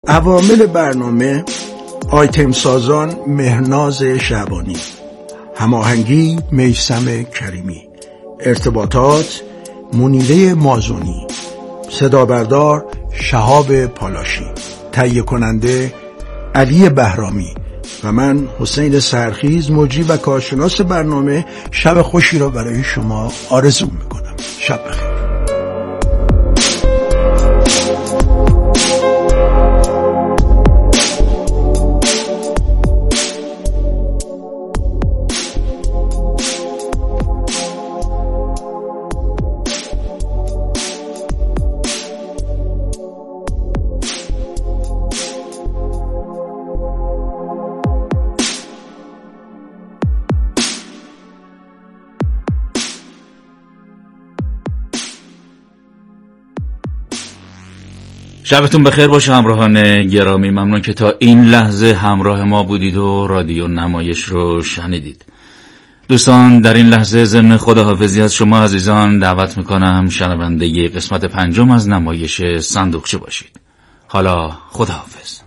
عوامل برنامه: آیتم سازان مهناز شعبانی، هماهنگی میثم کریمی، ارتباطات منیره مازونی، صدا بردار شهاب پالاشی، تهیه کننده علی بهرامی و من حسین سرخیز، مجری و کارشناس برنامه. شب خوشی را برای شما آرزو میکنم. شب بخیر. شبتون بخیر باشه همراهان گرامی. ممنون که تا این لحظه همراه ما بودید و رادیو نمایش رو شنیدید. دوستان، در این لحظه ضمن خداحافظی از شما عزیزان دعوت میکنم شنونده قسمت 5 از نمایش صندوقچه باشید. حالا خداحافظ.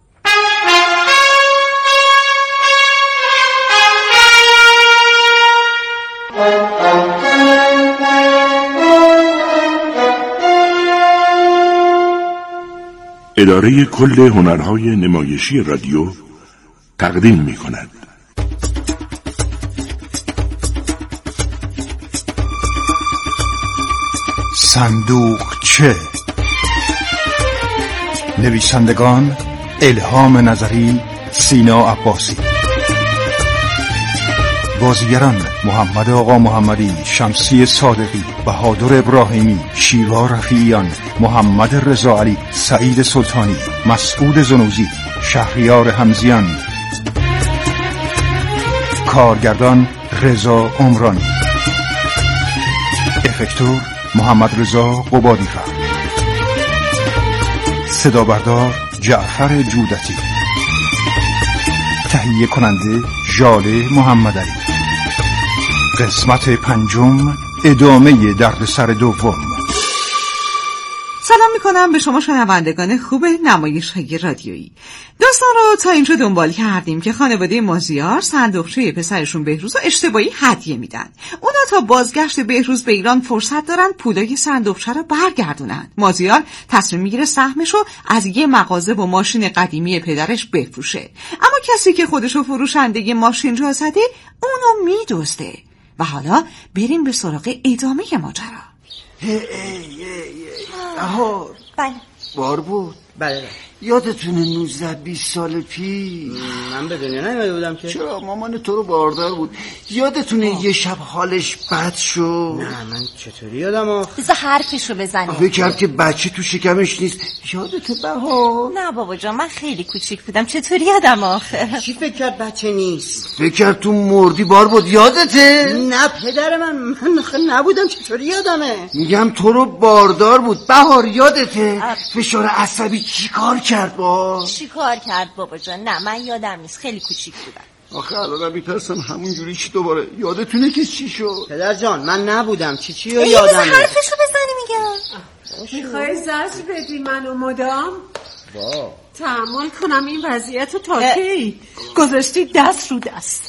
اداره کل هنرهای نمایشی رادیو تقدیم می کند. صندوقچه. نویسندگان: الهام نظری، سینا عباسی. بازیگران: محمد آقا محمدی، شمسی صادقی، بهادر ابراهیمی، شیوا رفیعیان، محمد رضا علی، سعید سلطانی، مسعود زنوزی، شهریار حمزیان. کارگردان: رضا عمرانی. افکتور: محمد رضا قبادی‌فر. صدا بردار: جعفر جودتی. تهیه کننده: ژاله محمدعلی. قسمت 5، ادامه دردسر دوم. سلام میکنم به شما شنوندگان خوب نمایش‌های رادیویی. داستان رو تا اینجا دنبال کردیم که خانواده مازیار صندوقچه پسرشون بهروز رو اشتباهی هدیه میدن. اونا تا بازگشت بهروز به ایران فرصت دارن پولای صندوقچه رو برگردونن. مازیار تصمیم میگیره سهمش رو از یه مغازه با ماشین قدیمی پدرش بفروشه، اما کسی که خودشو فروشنده ماشین جا زده اونو میدزده. و حالا بریم به سراغ ادامه ماجرا. بله. بار بود. بله. یادتونه 19-20 سال پیش؟ من به دنیا نیومده بودم که. چرا؟ مامان تو رو باردار بود. یادتونه یه شب حالش بد شد؟ نه من چطوری یادم بذار حرفشو بزنی. فکر کرد که بچه تو شکمش نیست. یادته بهار؟ نه بابا جان، من خیلی کوچیک بودم. چطوری یادم آخه؟ کی فکر کرد بچه نیست؟ فکر کرد تو مردی. بار بود. یادته؟ نه پدر من نبودم. چطوری یادمه؟ میگم تو رو باردار بود. بهار یادته؟ فشار عصبی چیکار کرد با؟ چیکار کرد بابا جان؟ نه من یادم نیست، خیلی کوچیک بودم. آخه الانم میترسم همون جوری چی دوباره. یادتونه که چی شد؟ پدر جان من نبودم. چی رو یادم نیست. حرفشو بزنی میگم. میخوای زجر بدی منو مدام؟ تحمل کنم این وضعیت رو تا کی؟ گذاشتی دست رو دست.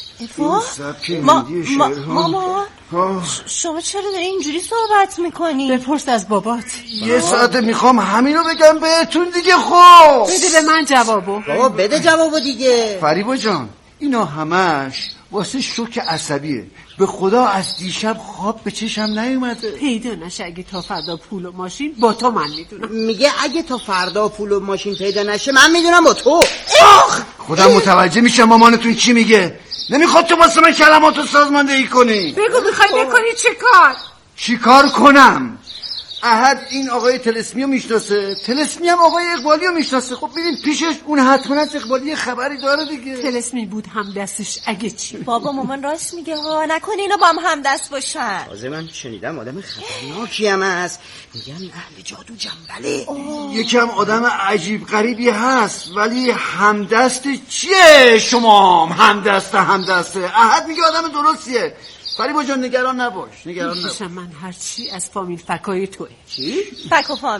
ماما شما چرا داری اینجوری صحبت میکنی؟ بپرس از بابات. یه ساعته میخوام همینو بگم بهتون دیگه. خب بده به من جوابو. بابا بده جوابو دیگه. فریبا جان اینا همش واسه شوک عصبیه. به خدا از دیشب خواب به چشم نیومده. پیدا نشه اگه تا فردا پول و ماشین با تو. من میدونم. میگه اگه تا فردا پول و ماشین پیدا نشه من میدونم با تو. خودم متوجه میشم مامانتون چی میگه. نمیخواد تو واسه من کلماتو سازماندهی کنی. بگو میخوای بکنی چی کار کنم؟ احد این آقای طلسمی رو میشناسه، طلسمی هم آقای اقبالی رو میشناسه. خب بریم پیشش، اون حتما از اقبالی خبری داره دیگه. طلسمی بود هم دستش اگه چی. بابا مامان راست میگه ها، نکنه اینا با هم دست باشن. تازه من شنیدم آدم خطرناکی هم هست، میگن اهل جادو جنبله. یکم آدم عجیب غریبی هست، ولی همدست چیه شما؟ همدسته احد میگه آدم درستیه. فریبا جان نگران نباش. من هرچی از فامیل فکای توه. چی؟ فک و فامیل.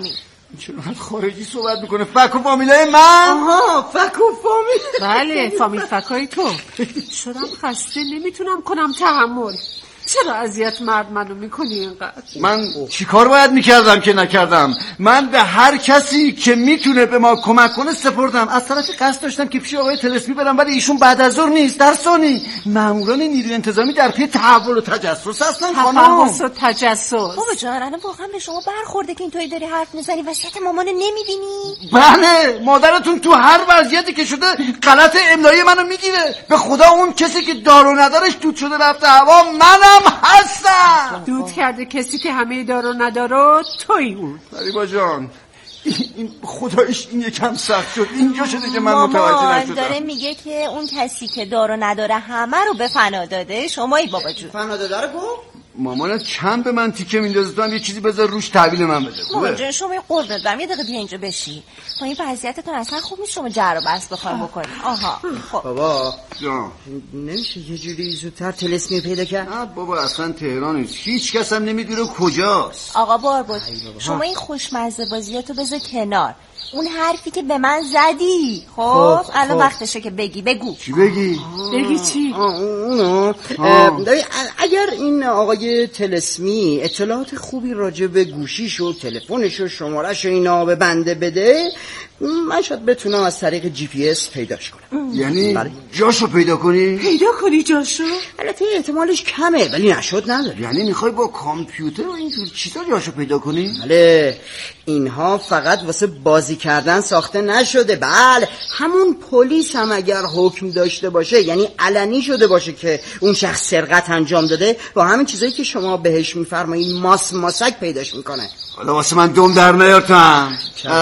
چرا خارجی صحبت میکنه؟ فک و فامیلای من؟ آها فک و فامیل. بله فامیل فکای تو. شدم خسته نمیتونم کنم تحمل. چرا اذیت مرد منو میکنی اینقدر؟ من چیکار باید میکردم که نکردم؟ من به هر کسی که میتونه به ما کمک کنه سپردم. از طرف قصد داشتم که پیش آقای طلسمی برم، ولی ایشون بعد از ظهر نیست، در ثانی ماموران نیروی انتظامی در پی تحول و تجسس هستن. تحول و تجسس. بابا جان الان واقعا به شما برخورده که اینطوری داری حرف میزنی؟ وضعیت مامانو نمیبینی؟ بله مادرتون تو هر وضعیتی که شده غلط املایی منو میگیره. به خدا اون کسی که دار و ندارش دود شده رفته هوا منم هستم. دود کرده کسی که همه دارو ندارو توی اون. فریبا جان این خدایش این یکم سخت شد. اینجا شده که من متوجه نشدم. داره میگه که اون کسی که دارو نداره همه رو به فنا داده. شمایی بابا جون. فنا داده رو گفت؟ مامانت چند به من تیکه میندازه، تو هم یه چیزی بذار روش تحویل من بده. مامان جان شما یه قربت برم، یه دقیقه بیا اینجا بشی. با این وضعیتتون اصلا خوب نیست شما جر و بحث بخوایم بکنیم. آها خب بابا جان نمیشه یه جوری زودتر طلسمی پیدا کرد؟ نه بابا اصلا تهران نیست، هیچ کس هم نمیدونه کجاست. آقا باربود شما این خوشمزه بازیاتو بذار کنار. اون حرفی که به من زدی خب الان وقتشه که بگو. چی بگی؟ بگی چی؟ اونو اگر این آقای طلسمی اطلاعات خوبی راجع به گوشیش و تلفنش و شمارش و اینا به بنده بده، من شاید بتونم از طریق جی پی اس پیداش کنم. یعنی جاشو پیدا کنی؟ پیدا کنی جاشو؟ البته احتمالش کمه ولی نشد نداره. یعنی میخوای با کامپیوتر و اینجور چیزا جاشو پیدا کنی؟ بله اینها فقط واسه بازی کردن ساخته نشده. بله همون پلیس هم اگر حکم داشته باشه، یعنی علنی شده باشه که اون شخص سرقت انجام داده، با همین چیزایی که شما بهش میفرمایید ماسک پیداش میکنه. حالا واسه من دم در نیارتم.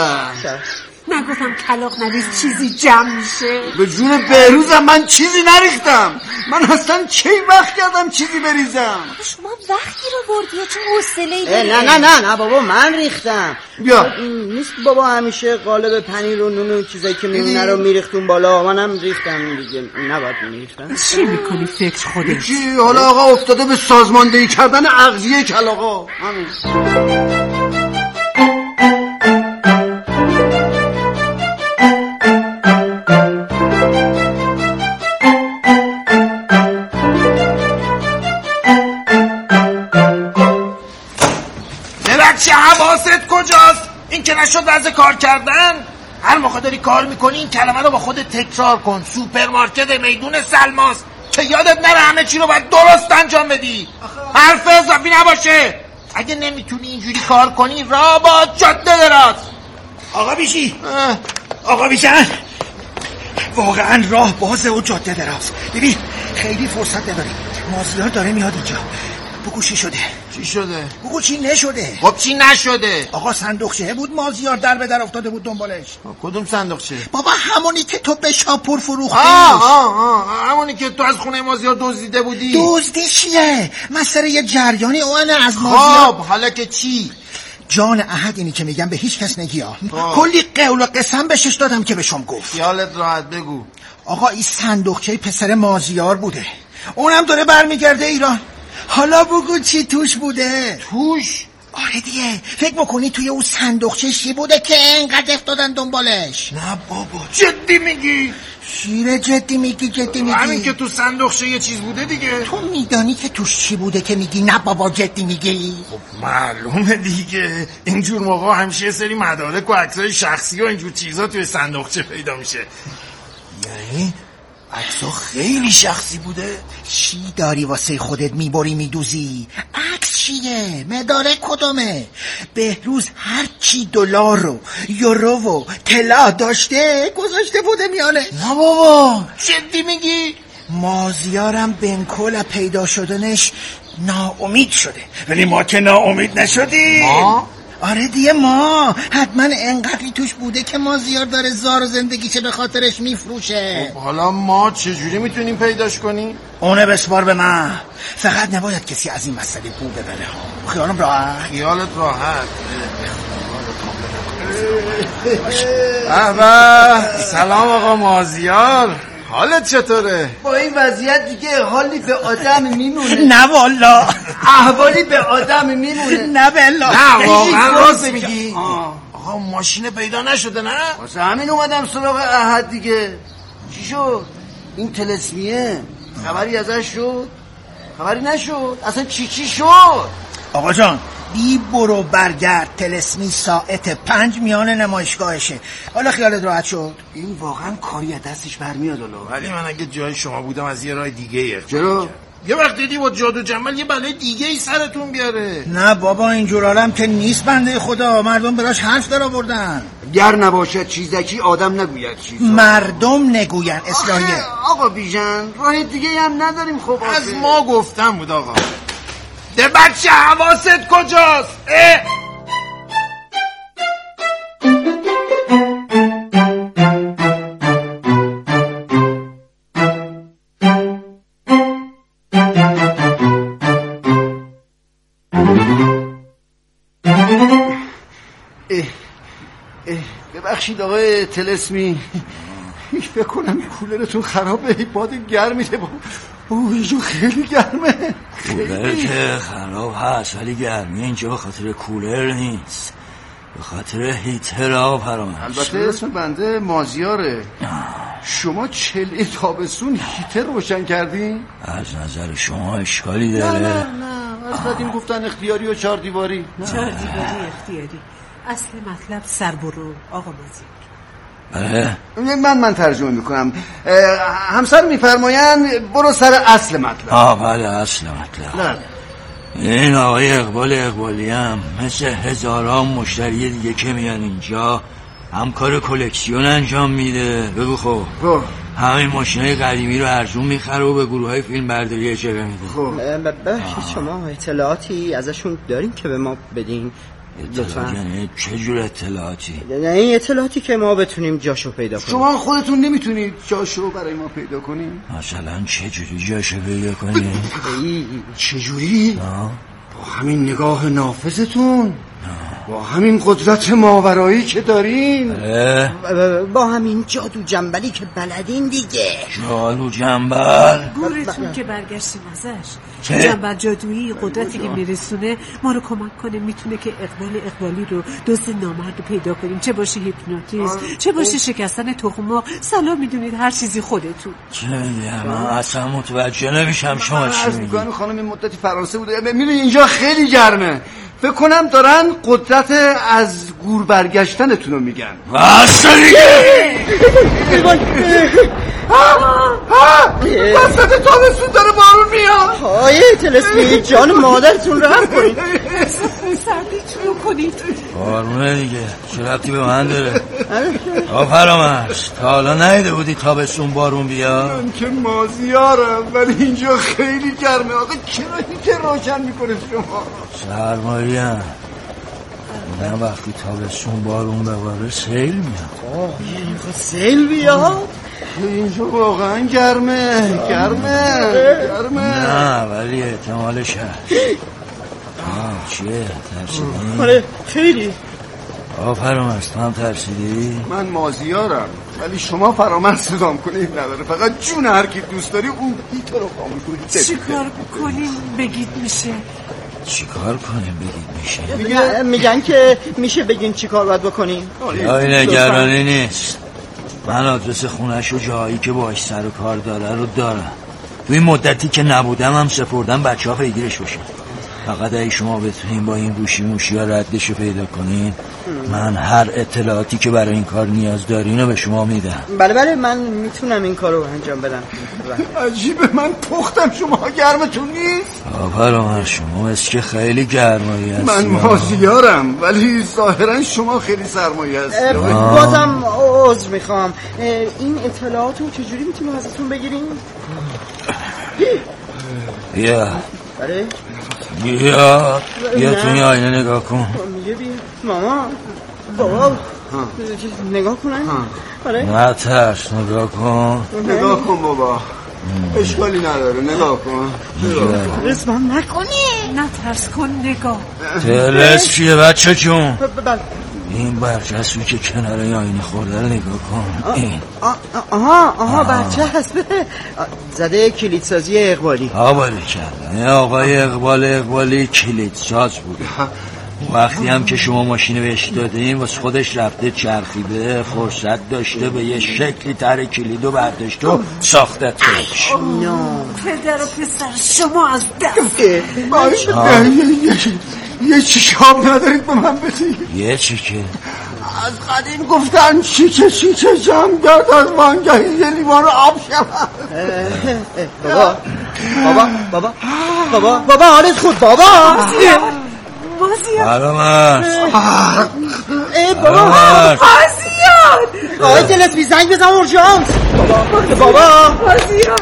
نگفتم کلاغ نریز چیزی جمع میشه. به جون بهروزم من چیزی نریختم. من اصلا چی وقت کردم چیزی بریزم؟ شما وقتی رو بردیه چون حوصله‌ای داری. نه بابا من ریختم. بیا نیست بابا همیشه قالب پنیر و نون و چیزایی که میمونه رو میریختون بالا. منم ریختم دیگه. نباید میریختم. چی میکنی فکر خودت؟ چی حالا آقا افتاده به سازماندهی کردن اغذیه کلاغا. همین. چه حواست کجاست؟ این که نشد وضع کار کردن؟ هر موقع داری کار میکنی این کلمه رو با خودت تکرار کن. سوپرمارکت میدون سلماست که یادت نره همه چی رو باید درست انجام بدی. حرف اضافی نباشه. اگه نمیتونی اینجوری کار کنی راه با جاده دراز. آقا بیشن واقعا راه بازه و جاده دراز. ببین خیلی فرصت نداریم. مازیار داره میاد اینجا. بگو چی شده؟ چی شده؟ بگو چی نشده؟ خب چی نشده؟ آقا صندوقچه بود مازیار در به در افتاده بود دنبالش. کدوم صندوقچه؟ بابا همونی که تو به شاپور فروختیش. همونی که تو از خونه مازیار دزدیده بودی. دزدی چیه؟ مسئله یه جریانی اون از مازیار. خب حالا که چی؟ جان احد اینی که میگم به هیچ کس نگی ها. کلی قول و قسم بهش دادم که به شما گفت. خیالت راحت بگو. آقا این صندوقچه پسر مازیار بوده، اونم داره برمیگرده ایران. حالا بگو چی توش بوده؟ توش؟ آره دیگه فکر بکنی توی اون صندوقچه چی بوده که انقدر افتادن دنبالش. نه بابا جدی میگی؟ شیر جدی میگی؟ همین که تو صندوقچه یه چیز بوده دیگه. تو میدانی که توش چی بوده که میگی نه بابا جدی میگی؟ خب معلومه دیگه. اینجور موقع همیشه یه سری مدارک و عکسای شخصی و اینجور چیزا توی صندوقچه پیدا میشه. یعنی عکسا خیلی شخصی بوده؟ چی داری واسه خودت میبری میدوزی؟ عکس چیه؟ مدارک کدومه؟ بهروز هر چی دلار و یورو و طلا داشته گذاشته بوده میانه. نه بابا جدی میگی؟ مازیارم بنکل پیدا شدنش ناامید شده، ولی ما که ناامید نشدیم. آره دیگه ما حتما انقدری توش بوده که مازیار داره زار و زندگیشه به خاطرش میفروشه. خب حالا ما چجوری میتونیم پیداش کنیم؟ اونه بسپار به من. فقط نباید کسی از این مسئله بو ببره ها. خیالت راحت. سلام آقا مازیار. حالت چطوره؟ با این وضعیت دیگه حالی به آدم میمونه. نه والا احوالی به آدم میمونه. نه بلا. نه واقعا راست میگی؟ آقا ماشین پیدا نشده نه؟ واسه همین اومدم سراغ احد دیگه. چی شد؟ این طلسمیه خبری ازش شد؟ خبری نشد؟ اصلا چی شد؟ آقا جان بی برو برگرد طلسمی ساعت 5 میان نمایشگاهشه. حالا خیالت راحت شد؟ این واقعا کاری از دستش برمیاد. ولی من اگه جای شما بودم از یه راه دیگه چرا؟ یه وقت دیدی با جادو جمل یه بلای دیگه ای سرتون بیاره. نه بابا اینجورالم که نیست بنده خدا. مردم براش حرف در آوردن. گر نباشد چیزکی آدم نگوید چیز. مردم نگوین اصلاحیه. آقا بیژن راه دیگه هم نداریم. خب از ما گفتم بود آقا. ده بچه حواست کجاست؟ ببخشید آقای طلسمی، فکر کنم کولرتون خرابه. باد گرم میده. اینجا خیلی گرمه. کولر که خراب هست ولی گرمی اینجا به خاطر کولر نیست، به خاطر هیتر آب فرامش. البته اسم بنده مازیاره. شما چله تابستون هیتر روشن کردین؟ از نظر شما اشکالی داره؟ نه از قدیم گفتن اختیاری و 4 دیواری. 4 دیواری اختیاری. اصل مطلب سر برو آقا مازیار. من ترجمه میکنم. همسر میفرمایند برو سر اصل مطلب. بله اصل مطلب. این آقای اقبالی هم مثل هزاران مشتری دیگه که میان اینجا هم کار کلکسیون انجام میده. بگو خب همین ماشینای قدیمی رو ارزون میخره و به گروه های فیلم برداری اجاره میده. خب شما اطلاعاتی ازشون دارین که به ما بدین؟ یعنی چه جور اطلاعاتی؟ این اطلاعاتی که ما بتونیم جاشو پیدا کنیم. شما خودتون نمیتونید جاشو برای ما پیدا کنیم؟ مثلا چه جوری جاشو پیدا کنیم؟ چه جوری؟ با همین نگاه نافذتون، با همین قدرت ماورایی که دارین، با همین جادو جنبلی که بلدین دیگه. جادو جنبل؟ گورتون که برگشتیم ازش. جنبل جادویی قدرتی که میرسونه ما رو کمک کنه. میتونه که اقبالی رو دزد نامرد رو پیدا کنیم. چه باشه هیپنوتیزم، چه باشه شکستن تخم‌مرغ. سلام میدونید هر چیزی خودتون. چه من اصلا متوجه نمیشم شما چی میگید. خانم این مدتی فرانسه بوده. میدونی اینجا خیلی گرمه. فکر کنم دارن قدرت از گور برگشتنتون رو میگن. واسه دیگه وسط تابستون داره بارون میاد. آیه طلسمی جان مادرتون رحم کنید. سردیتون کنید. بارونه دیگه چه ربطی به من داره؟ فرامش تا حالا ندیده بودی تابستون بارون بیاد؟ من که مازیارم ولی اینجا خیلی گرمه. آقا چرا این که روشن میکنه شما؟ سرمایی هم من وقتی تابستون بارون بباره سیل میاد. سیل بیاد؟ اینجا واقعا گرمه. نه ولی احتمالش هست. چیه ترسیدی؟ آره خیلی. فرامرز تو هم ترسیدی؟ من مازیارم ولی شما فرامرز صدام کنید نداره. فقط جون هر کی دوست داری اون هیتر رو خاموش کنید. چیکار کنیم بگید میشه؟ چیکار کنیم بگید میشه؟ میگن که میشه بگین چیکار باید بکنیم. جایی نگرانی نیست. من آدرس خونش و جایی که باش سر و کار داره رو دارم. تو این مدتی که نبودم هم سپردم بچه ها پیگیرش باشن. فقط اگه شما بتونین با این گوشی موشی ها ردشو پیدا کنین من هر اطلاعاتی که برای این کار نیاز دارین رو به شما میدم. بله من میتونم این کار رو انجام بدم. عجیبه من پختم شما گرمتون نیست؟ فرامرز شما مثل که خیلی گرمایی هستی. من مازیارم ولی ظاهرا شما خیلی سرمایی هستی. بازم عذر میخوام. این اطلاعات رو چجوری میتونیم ازتون بگیریم؟ بیا بله بیا تو این آینه نگاه کن. میگه بیا ماما بابا نگاه کنن. نه ترس نگاه کن بابا. اشکالی نداره نگاه کن. رسمان نکنی. نه ترس کن نگاه. تلس چیه بچه جون؟ این برچسبی که کنار آینه خورده رو نگاه کن. این آها برچسب زده کلیدسازی اقبالی. آبالی کردن آقای اقبالی کلیدساز بوده. وقتی هم که شما ماشین بهش دادین واسه خودش رفته چرخیده، فرصت داشته به یه شکلی تر کلیدو برداشت و ساختت خودش. پدر و پسر شما از دست یه چیکار ندارید به من بدید؟ یه چیکه؟ از قدیم گفتن چیکه جمع کرد از مانگهی یه لیوان آب شود. بابا حالت خود بابا. سلام است. بابا مازیار آقای تلسمی زنگ بزن اورژانس. بابا مازیار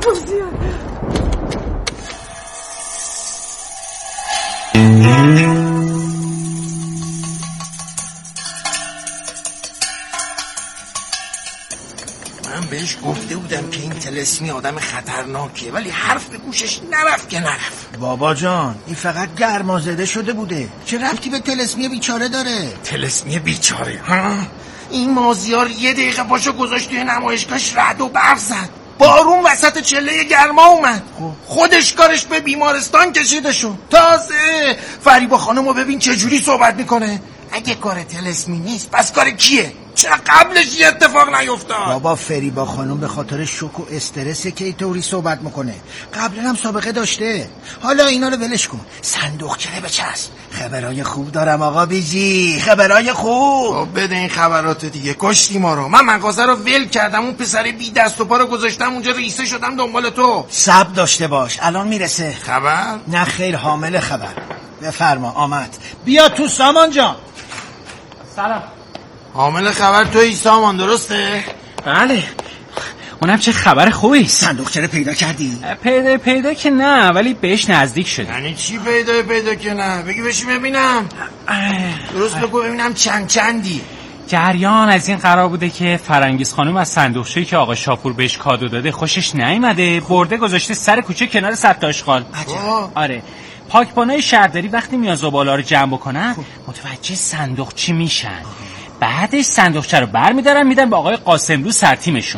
من بهش گفته بودم که این تلسمی آدم خطرناکیه ولی حرف به گوشش نرفت که نرفت. بابا جان این فقط گرمازده شده بوده، چه ربطی به تلسمی بیچاره داره؟ تلسمی بیچاره ها؟ این مازیار یه دقیقه پاشو گذاشت توی نمایشگاهش رعد و برق زد، بارون وسط چله گرما اومد، خودش کارش به بیمارستان کشیده شد. تازه فریبا خانمو ببین چجوری صحبت میکنه. اگه کار تلسمی نیست پس کار کیه؟ چرا قبلش یه اتفاق نیفتاد؟ بابا فریبا خانم به خاطر شوک و استرسه که اینطوری صحبت میکنه، قبلا هم سابقه داشته. حالا اینا رو ولش کن، صندوقچه بچسب. خبرای خوب دارم آقا بیجی، خبرای خوب. بده این خبرات دیگه، کشتی ما رو. من مغازه رو ول کردم، اون پسر بی دست و پا رو گذاشتم اونجا، ریسه شدم دنبال تو. صبر داشته باش، الان میرسه. خبر؟ نه خیر، حامل خبر. بفرما آمد. بیا تو سامان جان. سلام. حامل خبر توی سامان درسته؟ بله. اونم چه خبر خوبی. صندوقچه رو پیدا کردی؟ پیدا که نه، ولی بهش نزدیک شدی. یعنی چی پیدا که نه؟ بگی بشی ببینم. درست بگو ببینم چندی. جریان از این قرار بوده که فرنگیز خانم از صندوقچه‌ای که آقا شاپور بهش کادو داده خوشش نیامده، برده گذاشته سر کوچه کنار سد آشغال. آره. پاکبانای شهرداری وقتی میان زباله رو جمع بکنن متوجه صندوقچه میشن، بعدش صندوقچه رو برمیدارن میدن به آقای قاسملو سرتیمشون.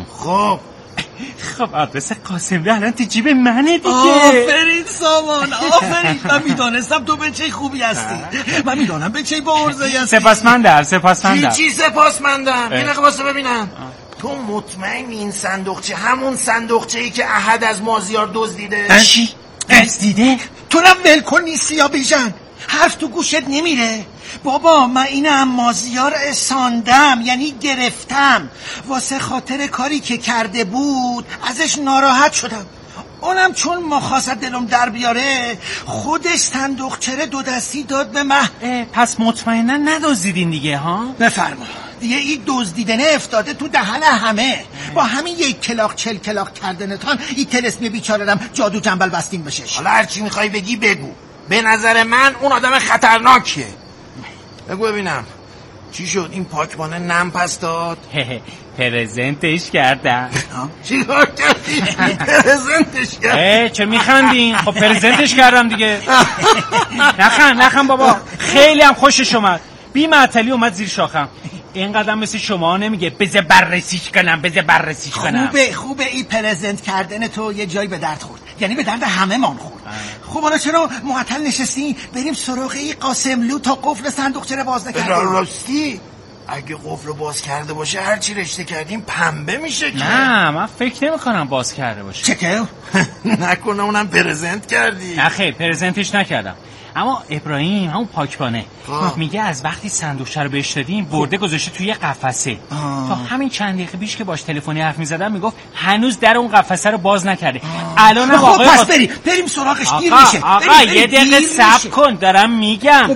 خب آدرس قاسملو الان تو جیب منه دیگه. آفرین سامان، آفرین. من میدانستم تو بچه خوبی هستی، من میدانم بچه با عرضه‌ای هستی. سپاسمندم. چی سپاسمندم؟ یه لحظه واسه ببینم. تو مطمئن این صندوقچه همون صندوقچه‌ای که احد از مازیار دزدیده؟ چی؟ دزدیده؟ تو هم ولکن نیستی یا بیژن؟ حرف تو گوشت نمیره؟ بابا من اینم مازیار ساندم، یعنی گرفتم، واسه خاطر کاری که کرده بود ازش ناراحت شدم. اونم چون مخواست دلم در بیاره خودش صندوقچه 2 دستی داد به من. پس مطمئنا ندزدیدین دیگه ها؟ بفرما. دیگه این دزدیدنه افتاده تو دهن همه. با همین 1 کلاغ 40 کلاغ کردنتان این تلسمی بیچاره‌ام جادو جنبل بستیم بشش. حالا هرچی میخوای بگی بگو. به نظر من اون آدم خطرناکیه. بگو ببینم چی شد؟ این پاکبانه نم پس داد؟ پرزنتش کردم. چی کار کردی؟ پرزنتش کردی؟ چه میخندین؟ خب پرزنتش کردم دیگه. نخند بابا، خیلی هم خوشش اومد. بی معطلی اومد زیر شاخم. اینقدر مثل شما نمیگه بذار بررسیش کنم. خوبه این پرزنت کردن تو یه جایی به درد خورد، یعنی به درد همه مان خورد. خب حالا چرا معطل نشستی؟ بریم سراغ این قاسملو تا قفل صندوقچه رو باز نکرده. راستی اگه قفل رو باز کرده باشه هرچی رشته کردیم پنبه میشه که. نه من فکر نمی کنم باز کرده باشه. چه که؟ نکنه اونم پرزنت کردی؟ نه خیر، پرزنتش نکردم. اما ابراهیم همون پاکبانه میگه از وقتی صندوقچه رو بهش دادیم برده گذاشته توی قفسه. تا همین چند دقیقه پیش که باش تلفنی حرف می‌زدم میگفت هنوز در اون قفسه رو باز نکرده. الان آقا پس بریم سراغش. دیر میشه. آقا یه دقیقه صبر کن دارم میگم.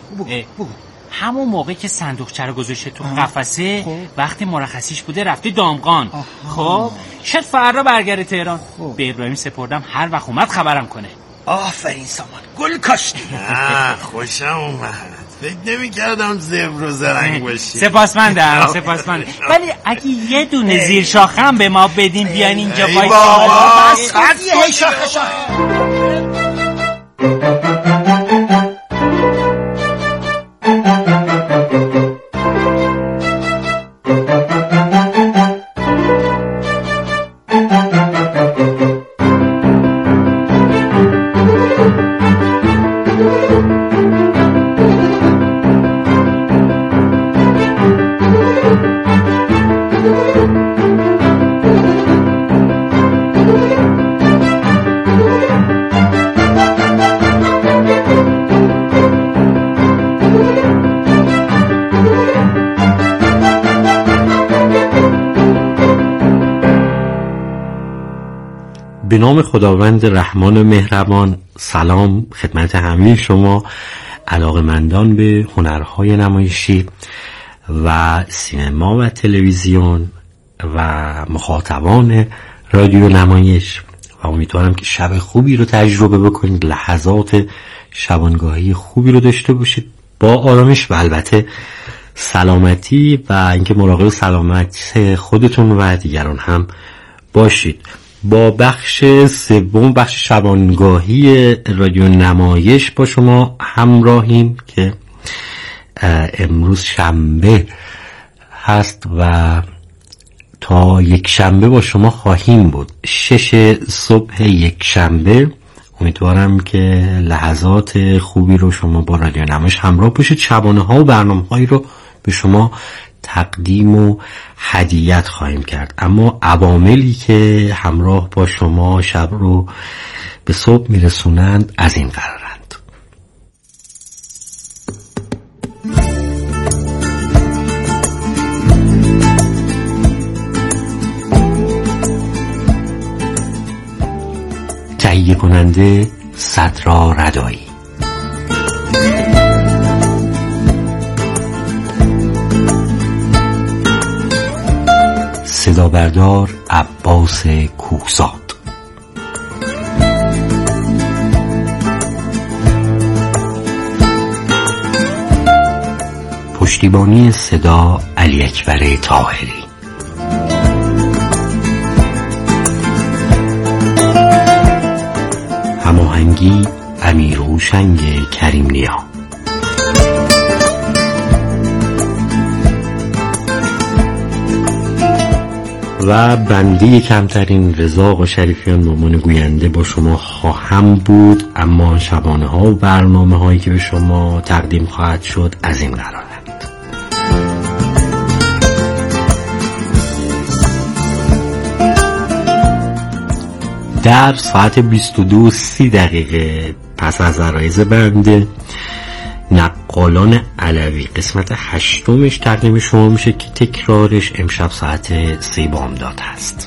همون موقع که صندوقچه رو گذاشته تو قفسه وقتی مرخصیش بوده رفته دامغان. خب شاید فردا برگرده تهران. به ابراهیم سپردم هر وقت اومد خبرم کنه. آفرین سامان، گل کاشتی. خوشم اومد. فکر نمی کردم زبر و زرنگ باشی. سپاسمندم. ولی اگه یه دونه زیر شاخم به ما بدین بیان اینجا بابا یه شاخه. به نام خداوند رحمان و مهربان. سلام خدمت همه شما علاقه‌مندان به هنرهای نمایشی و سینما و تلویزیون و مخاطبان رادیو نمایش، و امیدوارم که شب خوبی رو تجربه بکنید، لحظات شبانگاهی خوبی رو داشته باشید با آرامش و البته سلامتی، و اینکه مراقب سلامت خودتون و دیگران هم باشید. با بخش سوم، بخش شبانگاهی رادیو نمایش با شما همراهیم که امروز شنبه هست و تا یک شنبه با شما خواهیم بود، 6 صبح یک شنبه. امیدوارم که لحظات خوبی رو شما با رادیو نمایش همراه باشید. شبانه ها و برنامه هایی رو به شما تقدیم و هدیت خواهیم کرد، اما عواملی که همراه با شما شب رو به صبح میرسونند از این قرارند: تهیه کننده صدرا ردایی، صدا بردار عباس کوهزاد، پشتیبانی صدا علی اکبر طاهری، هماهنگی امیر هوشنگ کریم نیا، و بنده کمترین رضا آقا شریفیان به عنوان گوینده با شما خواهم بود. اما شبانه ها و برنامه هایی که به شما تقدیم خواهد شد از این قرارند: در ساعت 22:30 پس از عرایض بنده، نقالان علوی قسمت 8 تقدیم شما میشه که تکرارش امشب ساعت 3 بامداد هست.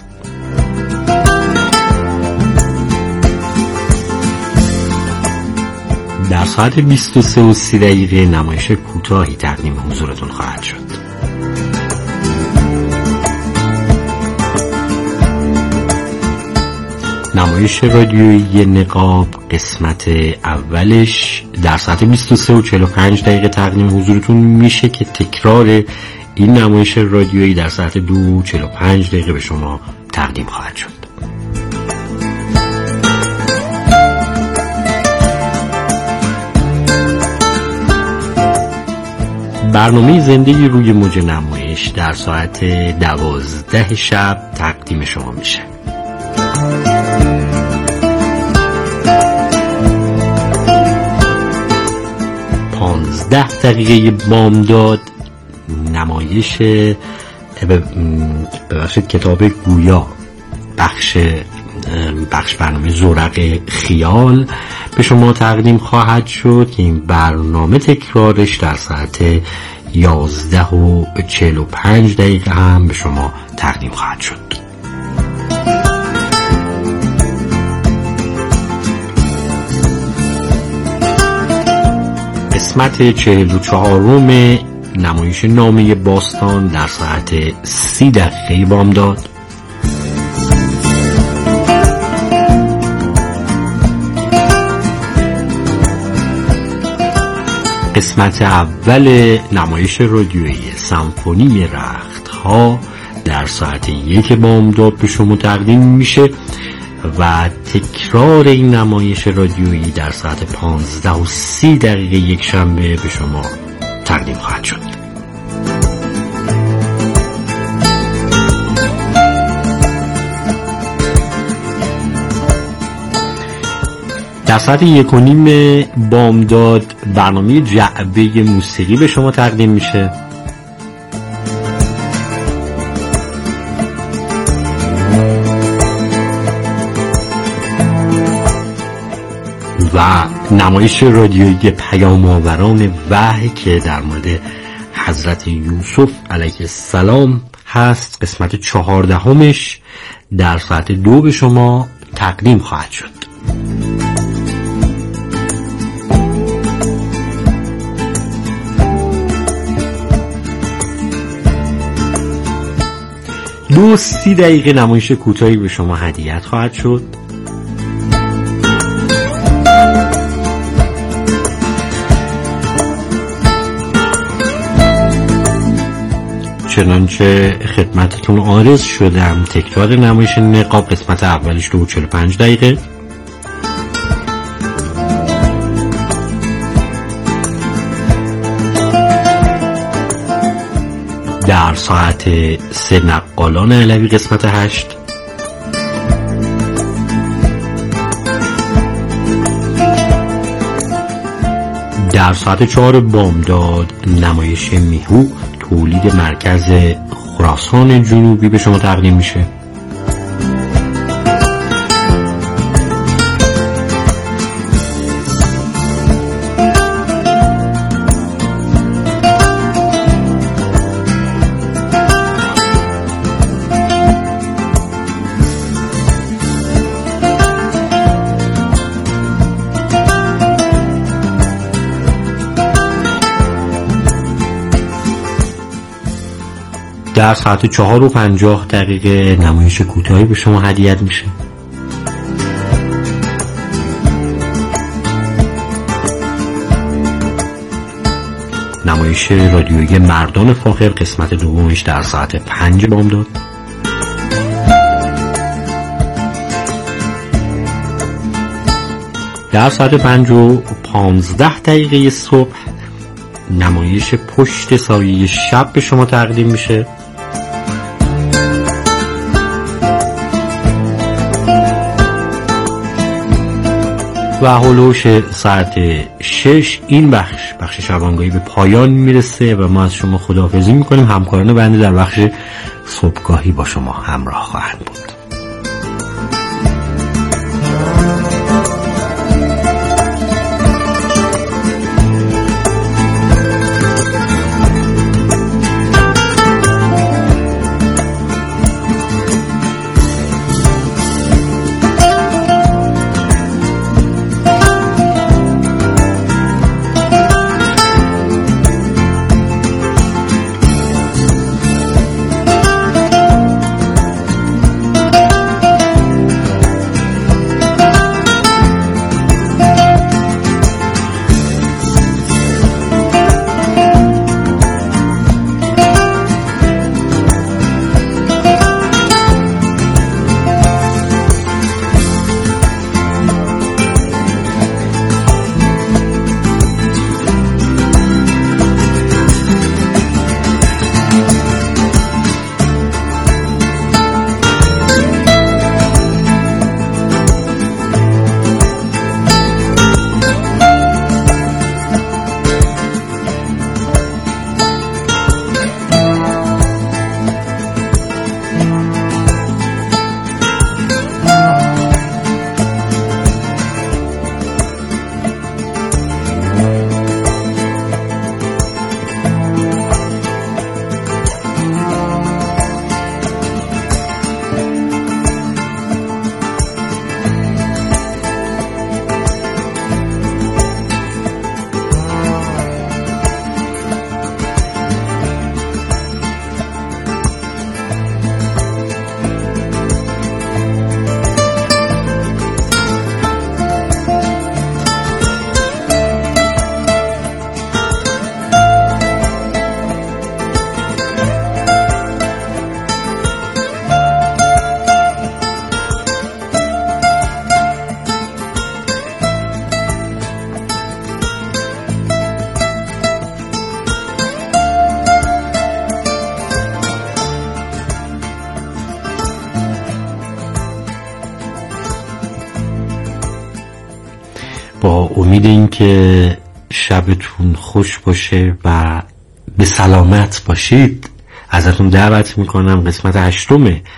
در ساعت 23:30 نمایش کوتاهی تقدیم حضورتون خواهد شد. نمایش رادیویی نقاب قسمت اولش در ساعت 23:45 تقدیم حضورتون میشه که تکرار این نمایش رادیویی در ساعت 2:45 به شما تقدیم خواهد شد. برنامه زندگی روی موج نمایش در ساعت 12 شب تقدیم شما میشه. 15 بامداد نمایش ببخشید کتاب گویا، بخش برنامه زورق خیال به شما تقدیم خواهد شد که این برنامه تکرارش در ساعت 11:45 هم به شما تقدیم خواهد شد. قسمت 44 نمایش نامه باستان در ساعت 30 بامداد. قسمت اول نمایش رادیویی سمفونی رختها در ساعت 1 بامداد به شما تقدیم میشه و تکرار این نمایش رادیویی در ساعت 15:30 یک شنبه به شما تقدیم خواهد شد. در ساعت 1:30 بامداد برنامه جعبه موسیقی به شما تقدیم میشه. و نمایش رادیویی پیام آوران وحی که در مورد حضرت یوسف علیه السلام هست، قسمت 14 در ساعت 2 به شما تقدیم خواهد شد. دو 30 دقیقه نمایش کوتاهی به شما هدیت خواهد شد. چنانچه خدمتتون عارض شدم، تکرار نمایش نقاب قسمت اولش 2:45 دقیقه، در ساعت 3 نقالان علوی قسمت 8، در ساعت 4 بامداد نمایش میهو تولید مرکز خراسان جنوبی به شما تقدیم میشه. در ساعت 4:50 دقیقه نمایش کوتاهی به شما هدیت میشه. نمایش رادیویی مردان فاخر قسمت دومش در ساعت 5 بامداد. در ساعت 5:15 دقیقه صبح نمایش پشت سایه شب به شما تقدیم میشه. و هلوش ساعت 6 این بخش شبانگاهی به پایان میرسه و ما از شما خداحافظی میکنیم. همکاران بنده در بخش صبحگاهی با شما همراه خواهند بود. با امید اینکه شبتون خوش باشه و به سلامت باشید ازتون دعوت میکنم قسمت 8